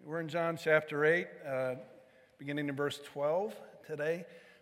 We're in John chapter 8, beginning in verse 12 today.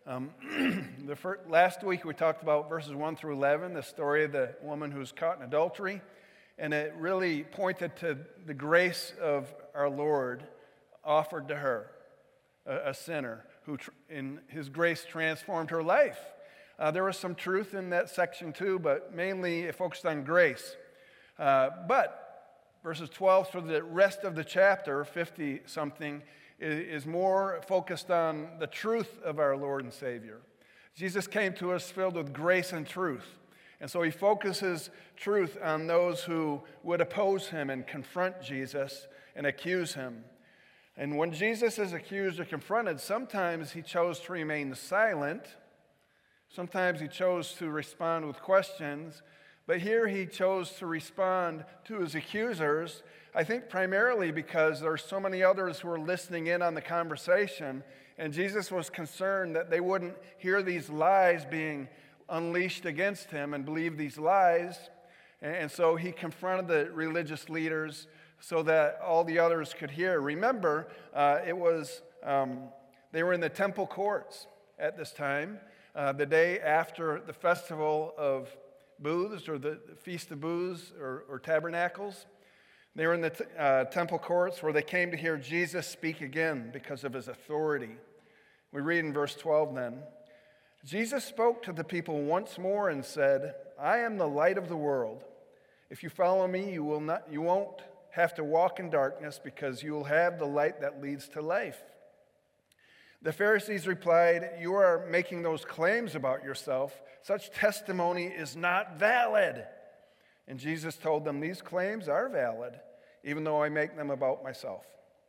Last week we talked about verses 1 through 11, the story of the woman who's caught in adultery, and it really pointed to the grace of our Lord offered to her, a sinner, who in His grace transformed her life. There was some truth in that section too, but mainly it focused on grace. But verses 12 through the rest of the chapter, 50-something, is more focused on the truth of our Lord and Savior. Jesus came to us filled with grace and truth. And so He focuses truth on those who would oppose Him and confront Jesus and accuse Him. And when Jesus is accused or confronted, sometimes He chose to remain silent. Sometimes He chose to respond with questions. But here He chose to respond to His accusers, I think primarily because there are so many others who are listening in on the conversation, and Jesus was concerned that they wouldn't hear these lies being unleashed against Him and believe these lies. And so He confronted the religious leaders so that all the others could hear. Remember, they were in the temple courts at this time, the day after the festival of booths, or the Feast of Booths, or Tabernacles. They were in the temple courts where they came to hear Jesus speak again because of His authority. We read in verse 12 then, Jesus spoke to the people once more and said, I am the light of the world. If you follow me, you won't have to walk in darkness, because you will have the light that leads to life. The Pharisees replied, you are making those claims about yourself. Such testimony is not valid. And Jesus told them, these claims are valid, even though I make them about myself.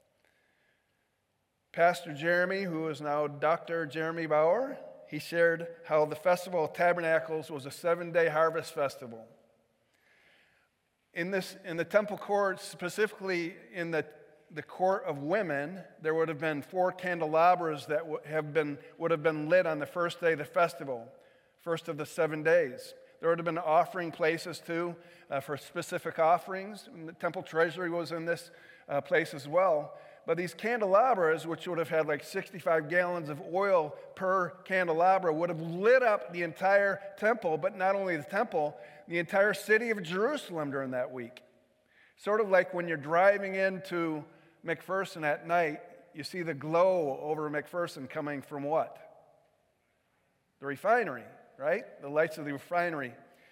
Pastor Jeremy, who is now Dr. Jeremy Bauer, he shared how the Festival of Tabernacles was a 7-day harvest festival. In the temple courts, specifically in the court of women, there would have been 4 candelabras that would have been lit on the first day of the festival, first of the 7 days. There would have been offering places too for specific offerings. And the temple treasury was in this place as well. But these candelabras, which would have had like 65 gallons of oil per candelabra, would have lit up the entire temple, but not only the temple, the entire city of Jerusalem during that week. Sort of like when you're driving into McPherson at night, you see the glow over McPherson coming from what? The refinery, right? The lights of the refinery.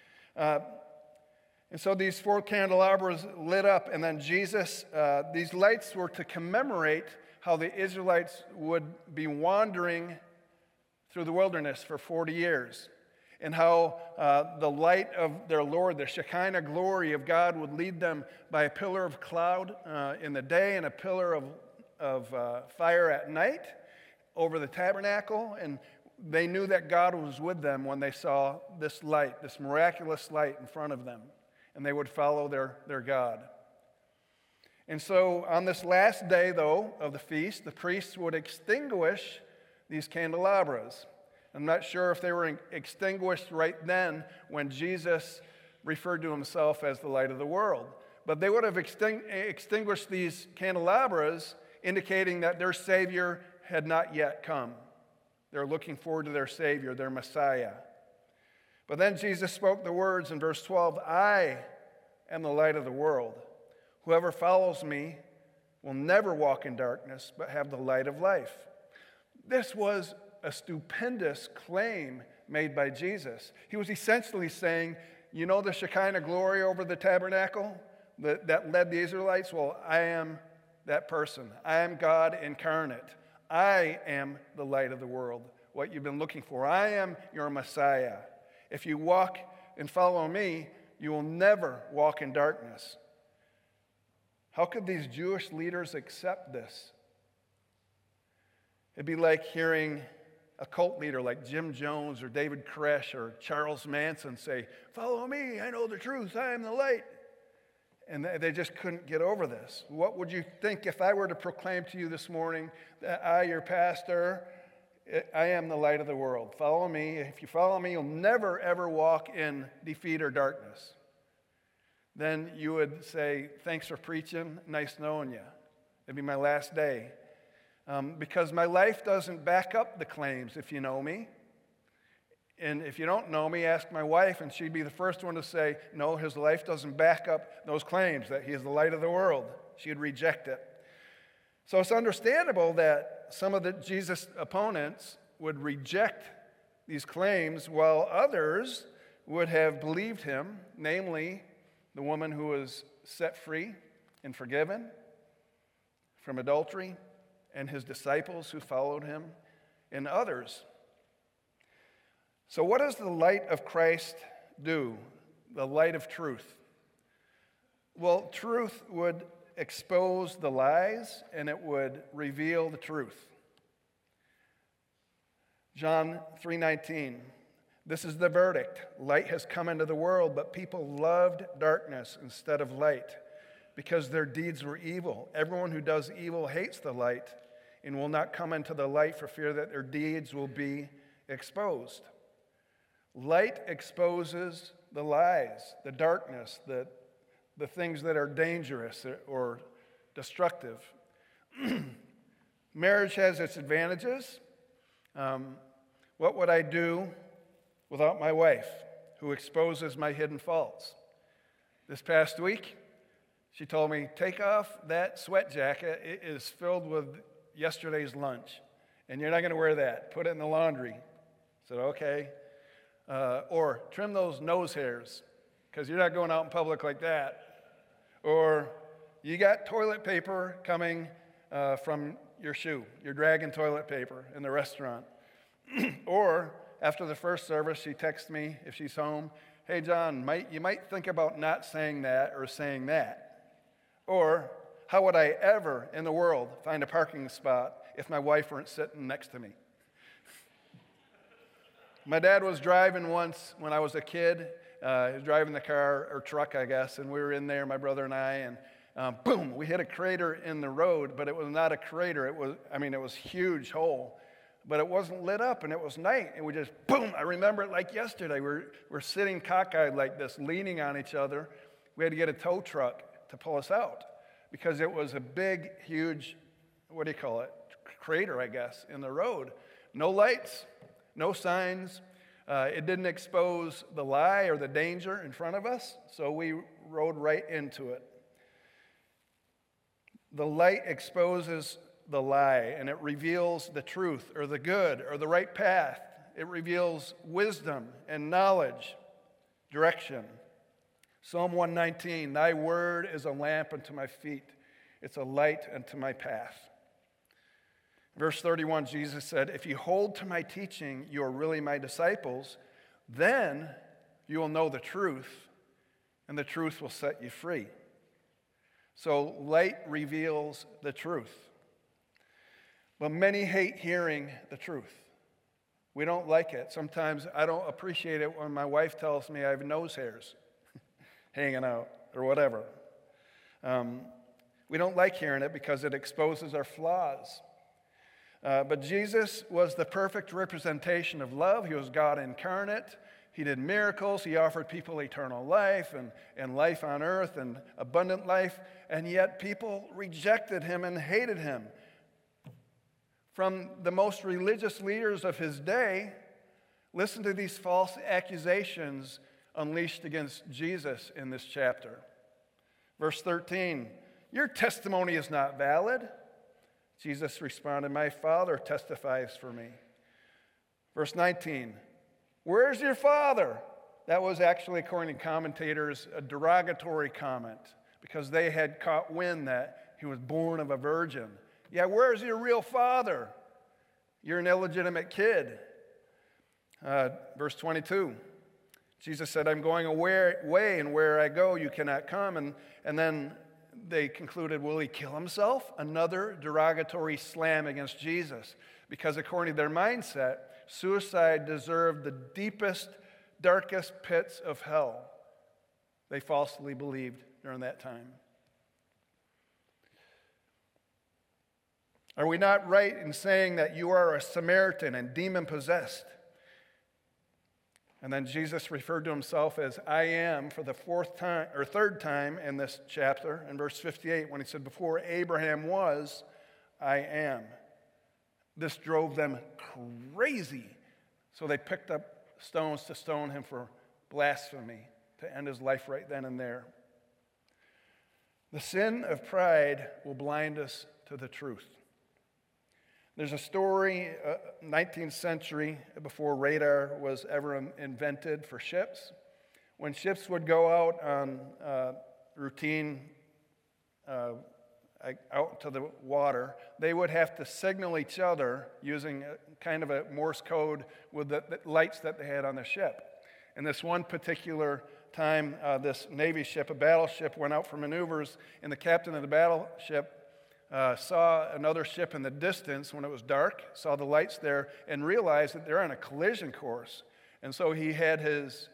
And so these 4 candelabras lit up, and then these lights were to commemorate how the Israelites would be wandering through the wilderness for 40 years, and how the light of their Lord, the Shekinah glory of God, would lead them by a pillar of cloud in the day and a pillar of fire at night over the tabernacle. And they knew that God was with them when they saw this light, this miraculous light in front of them, and they would follow their God. And so on this last day, though, of the feast, the priests would extinguish these candelabras. I'm not sure if they were extinguished right then when Jesus referred to Himself as the light of the world. But they would have extinguished these candelabras, indicating that their Savior had not yet come. They're looking forward to their Savior, their Messiah. But then Jesus spoke the words in verse 12, I am the light of the world. Whoever follows me will never walk in darkness, but have the light of life. This was a stupendous claim made by Jesus. He was essentially saying, you know the Shekinah glory over the tabernacle that led the Israelites? Well, I am that person. I am God incarnate. I am the light of the world, what you've been looking for. I am your Messiah. If you walk and follow me, you will never walk in darkness. How could these Jewish leaders accept this? It'd be like hearing a cult leader like Jim Jones or David Koresh or Charles Manson say, follow me, I know the truth, I am the light. And they just couldn't get over this. What would you think if I were to proclaim to you this morning that I, your pastor, I am the light of the world. Follow me. If you follow me, you'll never, ever walk in defeat or darkness. Then you would say, thanks for preaching. Nice knowing you. It'd be my last day. Because my life doesn't back up the claims, if you know me. And if you don't know me, ask my wife, and she'd be the first one to say, no, his life doesn't back up those claims that he is the light of the world. She'd reject it. So it's understandable that some of the Jesus opponents would reject these claims while others would have believed him, namely the woman who was set free and forgiven from adultery, and his disciples who followed him, and others. So what does the light of Christ do? The light of truth. Well, truth would expose the lies, and it would reveal the truth. John 3:19, this is the verdict. Light has come into the world, but people loved darkness instead of light because their deeds were evil. Everyone who does evil hates the light and will not come into the light for fear that their deeds will be exposed. Light exposes the lies, the darkness, the things that are dangerous or destructive. Marriage has its advantages. What would I do without my wife, who exposes my hidden faults? This past week, she told me, take off that sweat jacket. It is filled with yesterday's lunch, and you're not going to wear that. Put it in the laundry. I said, okay. Or trim those nose hairs, because you're not going out in public like that. Or you got toilet paper coming from your shoe. You're dragging toilet paper in the restaurant. Or after the first service, she texts me if she's home, hey, John, you might think about not saying that or saying that. Or how would I ever in the world find a parking spot if my wife weren't sitting next to me? My dad was driving once when I was a kid. He was driving the car, or truck, I guess, and we were in there, my brother and I, and boom, we hit a crater in the road, but it was not a crater. It was a huge hole, but it wasn't lit up, and it was night, and we just, boom, I remember it like yesterday. We're sitting cockeyed like this, leaning on each other. We had to get a tow truck to pull us out because it was a big, huge, crater, I guess, in the road. No lights, no signs. It didn't expose the lie or the danger in front of us, so we rode right into it. The light exposes the lie, and it reveals the truth or the good or the right path. It reveals wisdom and knowledge, direction. Psalm 119, thy word is a lamp unto my feet. It's a light unto my path. Verse 31, Jesus said, if you hold to my teaching, you are really my disciples. Then you will know the truth, and the truth will set you free. So light reveals the truth. But many hate hearing the truth. We don't like it. Sometimes I don't appreciate it when my wife tells me I have nose hairs hanging out or whatever. We don't like hearing it because it exposes our flaws. But Jesus was the perfect representation of love. He was God incarnate. He did miracles. He offered people eternal life and life on earth and abundant life. And yet people rejected him and hated him. From the most religious leaders of his day, listen to these false accusations unleashed against Jesus in this chapter. Verse 13, your testimony is not valid. Jesus responded, my Father testifies for me. Verse 19, where's your father? That was actually, according to commentators, a derogatory comment because they had caught wind that he was born of a virgin. Yeah, where's your real father? You're an illegitimate kid. Verse 22, Jesus said, I'm going away, and where I go, you cannot come. And then they concluded, will he kill himself? Another derogatory slam against Jesus. Because according to their mindset, suicide deserved the deepest, darkest pits of hell. They falsely believed during that time. Are we not right in saying that you are a Samaritan and demon-possessed? And then Jesus referred to himself as I am for the third time in this chapter, in verse 58, when he said, before Abraham was, I am. This drove them crazy. So they picked up stones to stone him for blasphemy, to end his life right then and there. The sin of pride will blind us to the truth. There's a story, 19th century, before radar was ever invented for ships. When ships would go out on routine out to the water, they would have to signal each other using kind of a Morse code with the lights that they had on the ship. And this one particular time, this Navy ship, a battleship, went out for maneuvers, and the captain of the battleship saw another ship in the distance when it was dark, saw the lights there, and realized that they're on a collision course. And so he had his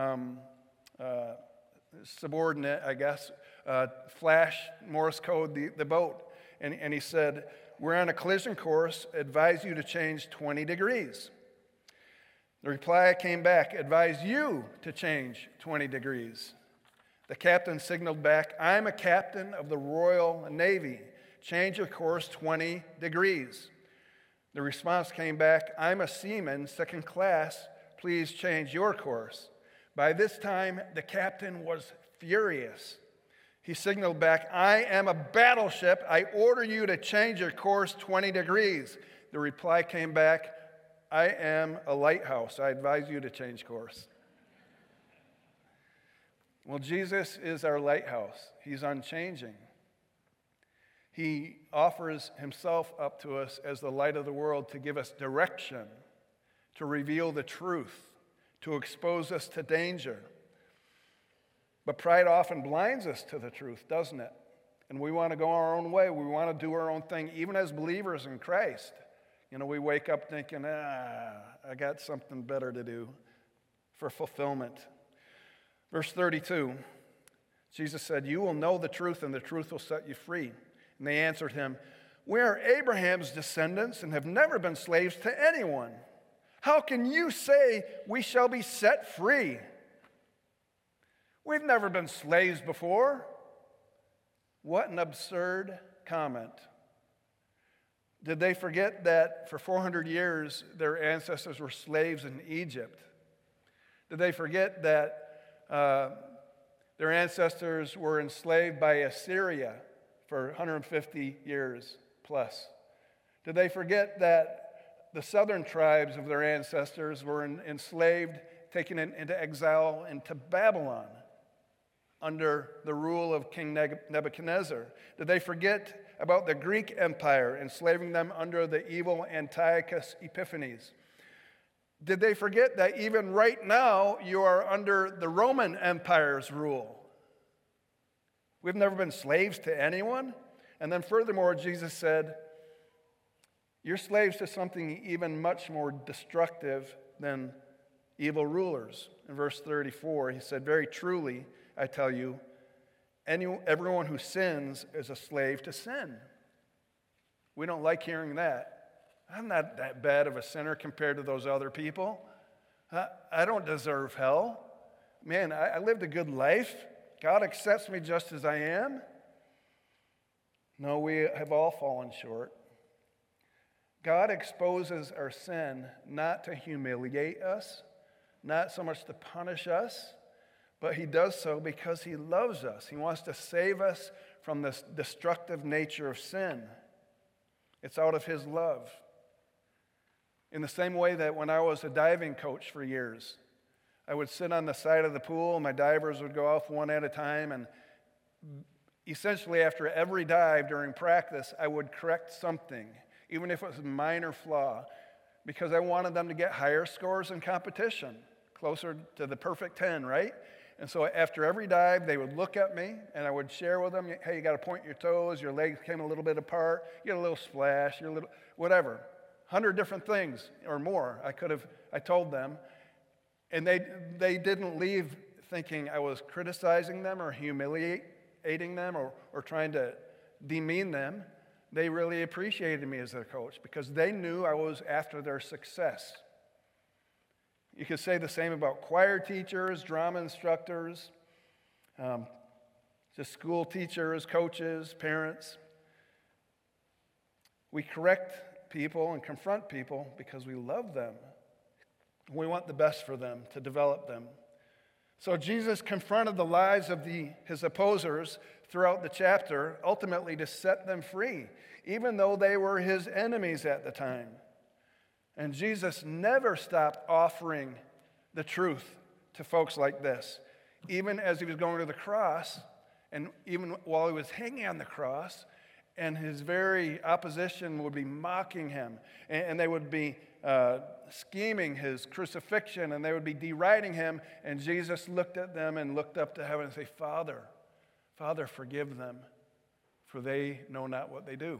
subordinate, I guess, flash Morse code the boat. And he said, we're on a collision course, advise you to change 20 degrees. The reply came back, advise you to change 20 degrees. The captain signaled back, I'm a captain of the Royal Navy. Change your course 20 degrees. The response came back, I'm a seaman, second class. Please change your course. By this time, the captain was furious. He signaled back, I am a battleship. I order you to change your course 20 degrees. The reply came back, I am a lighthouse. I advise you to change course. Well, Jesus is our lighthouse. He's unchanging. He offers himself up to us as the light of the world to give us direction, to reveal the truth, to expose us to danger. But pride often blinds us to the truth, doesn't it? And we want to go our own way. We want to do our own thing, even as believers in Christ. You know, we wake up thinking, I got something better to do for fulfillment. Verse 32, Jesus said, you will know the truth, and the truth will set you free. And they answered him, we are Abraham's descendants and have never been slaves to anyone. How can you say we shall be set free? We've never been slaves before. What an absurd comment. Did they forget that for 400 years their ancestors were slaves in Egypt? Did they forget that their ancestors were enslaved by Assyria for 150 years plus? Did they forget that the southern tribes of their ancestors were enslaved, taken into exile into Babylon under the rule of King Nebuchadnezzar? Did they forget about the Greek Empire enslaving them under the evil Antiochus Epiphanes? Did they forget that even right now you are under the Roman Empire's rule? We've never been slaves to anyone. And then furthermore, Jesus said, you're slaves to something even much more destructive than evil rulers. In verse 34, he said, very truly, I tell you, everyone who sins is a slave to sin. We don't like hearing that. I'm not that bad of a sinner compared to those other people. I don't deserve hell. Man, I lived a good life. God accepts me just as I am. No, we have all fallen short. God exposes our sin not to humiliate us, not so much to punish us, but he does so because he loves us. He wants to save us from this destructive nature of sin. It's out of his love. In the same way that when I was a diving coach for years, I would sit on the side of the pool, and my divers would go off one at a time, and essentially after every dive during practice, I would correct something, even if it was a minor flaw, because I wanted them to get higher scores in competition, closer to the perfect 10, right? And so after every dive, they would look at me, and I would share with them, hey, you got to point your toes, your legs came a little bit apart, you got a little splash, you're a little, whatever. 100 different things or more I told them. And they didn't leave thinking I was criticizing them or humiliating them or trying to demean them. They really appreciated me as their coach because they knew I was after their success. You could say the same about choir teachers, drama instructors, just school teachers, coaches, parents. We correct people and confront people because we love them. We want the best for them, to develop them. So Jesus confronted the lies of his opposers throughout the chapter, ultimately to set them free, even though they were his enemies at the time. And Jesus never stopped offering the truth to folks like this, even as he was going to the cross, and even while he was hanging on the cross, and his very opposition would be mocking him, and they would be scheming his crucifixion, and they would be deriding him, and Jesus looked at them and looked up to heaven and said, Father, Father, forgive them, for they know not what they do.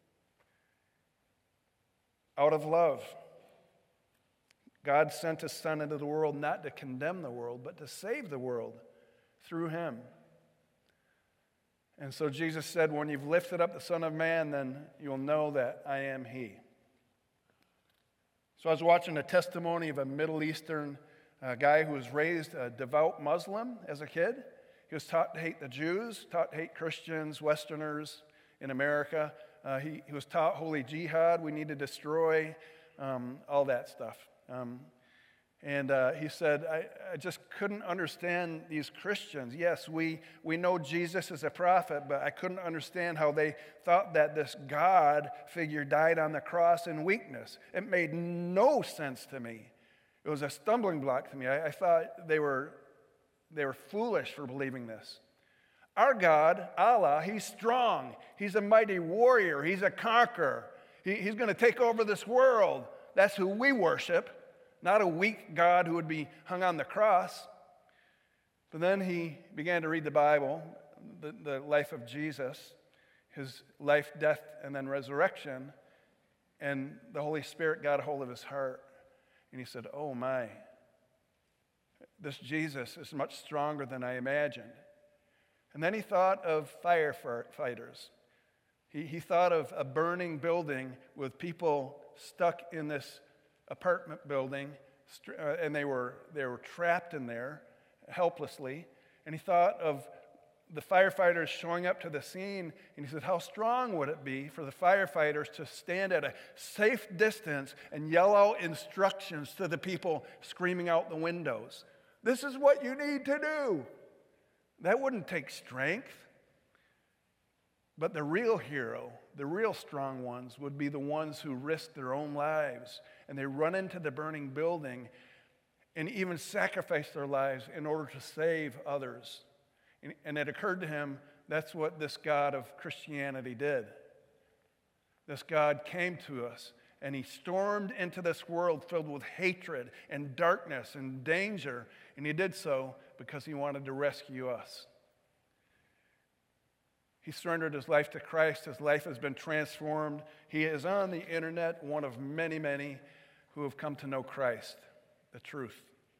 Out of love, God sent his Son into the world not to condemn the world, but to save the world through him. And so Jesus said, when you've lifted up the Son of Man, then you'll know that I am he. So I was watching a testimony of a Middle Eastern guy who was raised a devout Muslim as a kid. He was taught to hate the Jews, taught to hate Christians, Westerners in America. He was taught holy jihad, we need to destroy all that stuff. He said, I just couldn't understand these Christians. Yes, we know Jesus is a prophet, but I couldn't understand how they thought that this God figure died on the cross in weakness. It made no sense to me. It was a stumbling block to me. I thought they were foolish for believing this. Our God, Allah, he's strong. He's a mighty warrior. He's a conqueror. He's going to take over this world. That's who we worship. Not a weak God who would be hung on the cross. But then he began to read the Bible, the life of Jesus, his life, death, and then resurrection. And the Holy Spirit got a hold of his heart. And he said, oh my, this Jesus is much stronger than I imagined. And then he thought of firefighters. He thought of a burning building with people stuck in this apartment building, and they were trapped in there helplessly. And he thought of the firefighters showing up to the scene, and he said, how strong would it be for the firefighters to stand at a safe distance and yell out instructions to the people screaming out the windows? This is what you need to do. That wouldn't take strength. But the real hero, the real strong ones, would be the ones who risk their own lives, and they run into the burning building and even sacrifice their lives in order to save others. And it occurred to him that's what this God of Christianity did. This God came to us, and he stormed into this world filled with hatred and darkness and danger, and he did so because he wanted to rescue us. He surrendered his life to Christ. His life has been transformed. He is on the internet, one of many, many who have come to know Christ, the truth.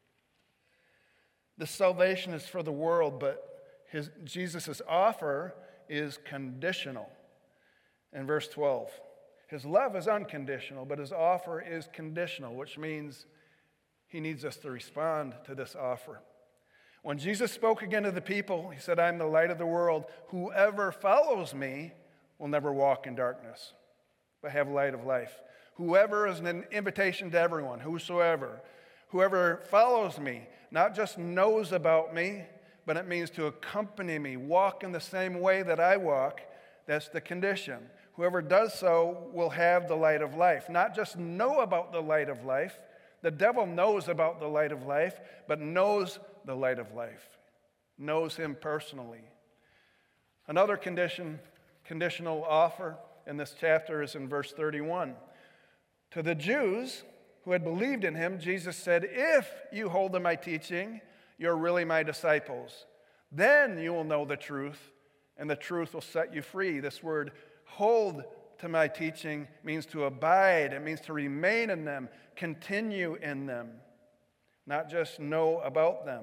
This salvation is for the world, but Jesus' offer is conditional. In verse 12, his love is unconditional, but his offer is conditional, which means he needs us to respond to this offer. When Jesus spoke again to the people, he said, I am the light of the world. Whoever follows me will never walk in darkness, but have light of life. Whoever is an invitation to everyone, whosoever. Whoever follows me not just knows about me, but it means to accompany me, walk in the same way that I walk. That's the condition. Whoever does so will have the light of life. Not just know about the light of life. The devil knows about the light of life, but knows the light of life, knows him personally. Another conditional offer in this chapter is in verse 31. To the Jews who had believed in him, Jesus said, if you hold to my teaching, you're really my disciples. Then you will know the truth, and the truth will set you free. This word, hold to my teaching, means to abide. It means to remain in them, continue in them, not just know about them.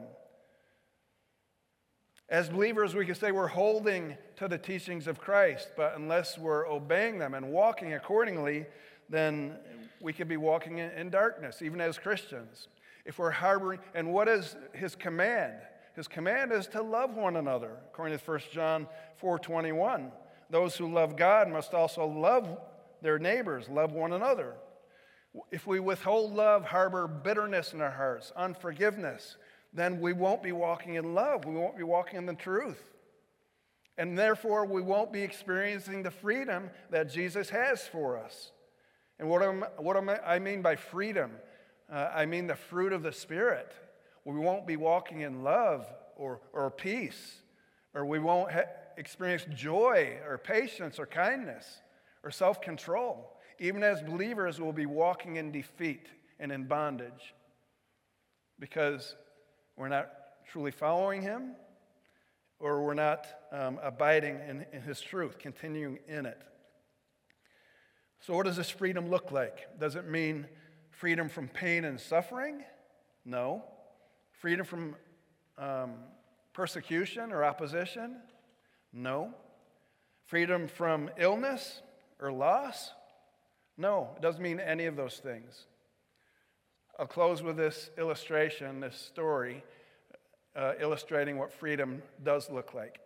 As believers, we can say we're holding to the teachings of Christ, but unless we're obeying them and walking accordingly, then we could be walking in darkness, even as Christians. If we're harboring, and what is his command? His command is to love one another, according to 1 John 4:21. Those who love God must also love their neighbors, love one another. If we withhold love, harbor bitterness in our hearts, unforgiveness, then we won't be walking in love. We won't be walking in the truth. And therefore, we won't be experiencing the freedom that Jesus has for us. And I mean by freedom? I mean the fruit of the Spirit. We won't be walking in love or peace, or we won't experience joy or patience or kindness or self-control. Even as believers, we'll be walking in defeat and in bondage because we're not truly following him, or we're not abiding in his truth, continuing in it. So what does this freedom look like? Does it mean freedom from pain and suffering? No. Freedom from persecution or opposition? No. Freedom from illness or loss? No, it doesn't mean any of those things. I'll close with this illustration, this story, illustrating what freedom does look like.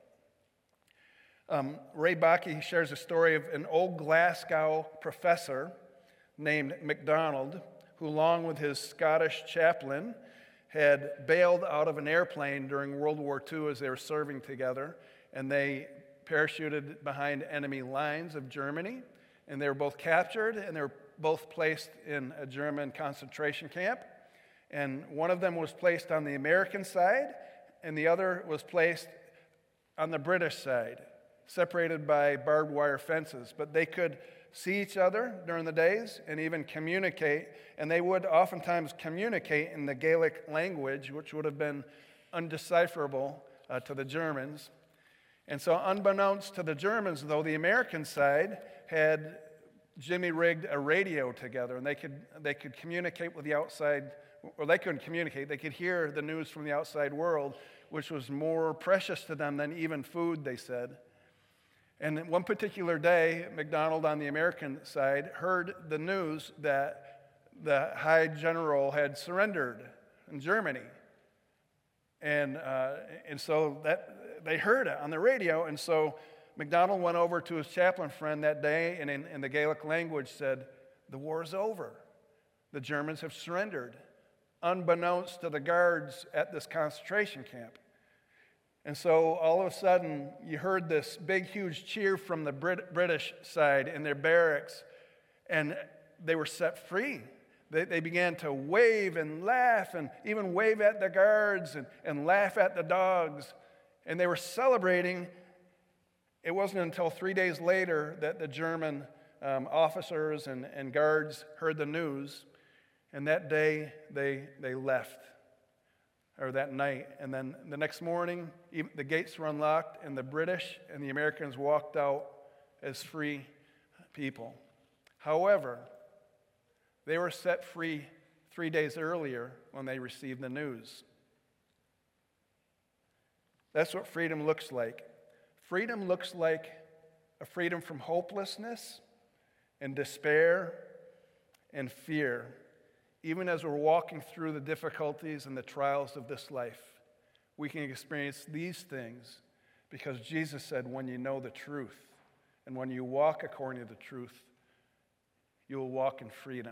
Ray Bakke shares a story of an old Glasgow professor named MacDonald, who, along with his Scottish chaplain, had bailed out of an airplane during World War II as they were serving together, and they parachuted behind enemy lines of Germany, and they were both captured, and they were both placed in a German concentration camp. And one of them was placed on the American side, and the other was placed on the British side, separated by barbed wire fences. But they could see each other during the days and even communicate, and they would oftentimes communicate in the Gaelic language, which would have been undecipherable to the Germans. And so unbeknownst to the Germans, though, the American side had jimmy-rigged a radio together, and they could communicate with the outside, or they couldn't communicate, they could hear the news from the outside world, which was more precious to them than even food, they said. And one particular day, MacDonald on the American side heard the news that the High General had surrendered in Germany. And so that they heard it on the radio, and so MacDonald went over to his chaplain friend that day and in the Gaelic language said, "The war is over. The Germans have surrendered," unbeknownst to the guards at this concentration camp. And so all of a sudden, you heard this big, huge cheer from the British side in their barracks, and they were set free. They began to wave and laugh and even wave at the guards and laugh at the dogs, and they were celebrating. It wasn't until 3 days later that the German officers and guards heard the news, and that day they left, or that night. And then the next morning, the gates were unlocked, and the British and the Americans walked out as free people. However, they were set free 3 days earlier when they received the news. That's what freedom looks like. Freedom looks like a freedom from hopelessness and despair and fear, even as we're walking through the difficulties and the trials of this life. We can experience these things because Jesus said, when you know the truth and when you walk according to the truth, you will walk in freedom.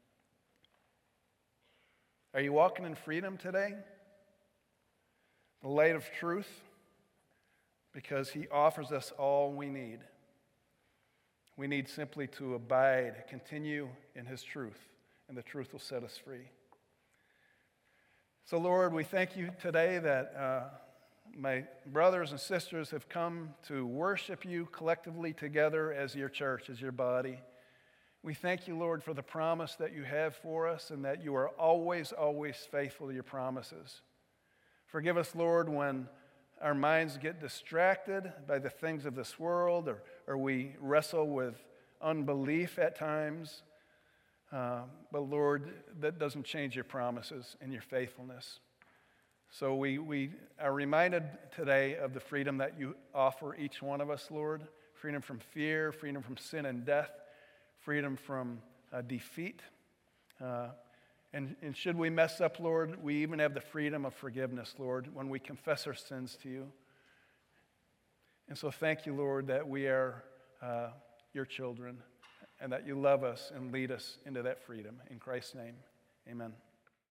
Are you walking in freedom today? The light of truth? Because he offers us all we need. We need simply to abide, continue in his truth, and the truth will set us free. So, Lord, we thank you today that my brothers and sisters have come to worship you collectively together as your church, as your body. We thank you, Lord, for the promise that you have for us and that you are always, always faithful to your promises. Forgive us, Lord, when our minds get distracted by the things of this world, or we wrestle with unbelief at times. But Lord, that doesn't change your promises and your faithfulness. So we are reminded today of the freedom that you offer each one of us, Lord. Freedom from fear, freedom from sin and death, freedom from defeat. And should we mess up, Lord, we even have the freedom of forgiveness, Lord, when we confess our sins to you. And so thank you, Lord, that we are your children and that you love us and lead us into that freedom. In Christ's name, amen.